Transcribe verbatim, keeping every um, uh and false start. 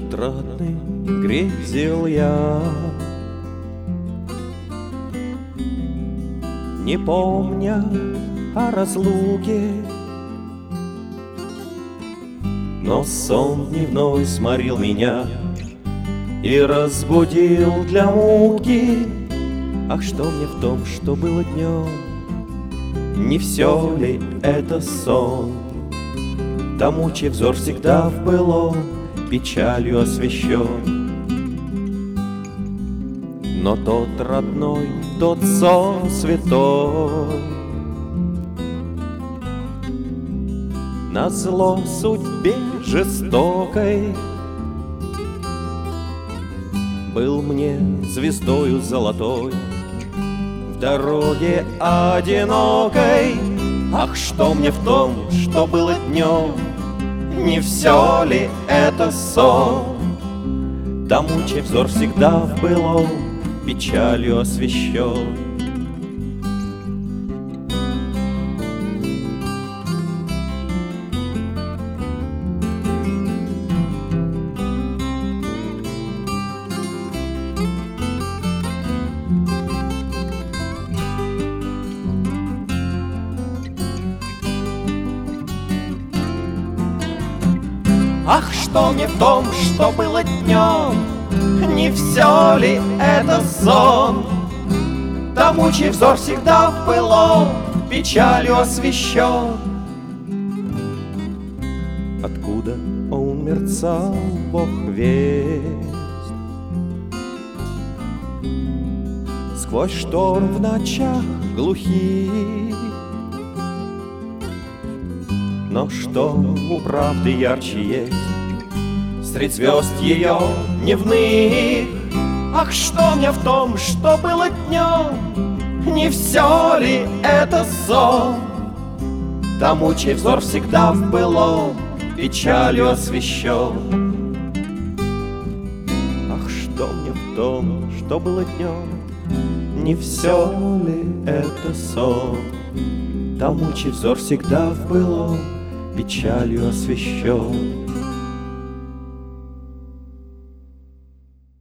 отрадный грезил я, не помня о разлуке, но сон дневной сморил меня и разбудил для муки. Ах, что мне в том, что было днем? Не все ли это сон? Тому, чей взор всегда в былом печалью освещен. Но тот родной, тот сон святой, назло судьбе жестокой, был мне звездою золотой в дороге одинокой. Ах, что мне в том, что было днем? Не все ли это сон? Тому, чей взор всегда в былом печалью освещен. Ах, что мне в том, что было днем? Не все ли это сон? Тому, чей взор всегда в былом печалью освещен. Откуда он мерцал, Бог весть, сквозь шторм в ночах глухих. Но что у правды ярче есть средь звезд ее дневных? Ах, что мне в том, что было днем? Не все ли это сон? Тому, чей взор всегда в былом печалью освещен. Ах, что мне в том, что было днем? Не все ли это сон? Тому, чей взор всегда в былом печалью освещен.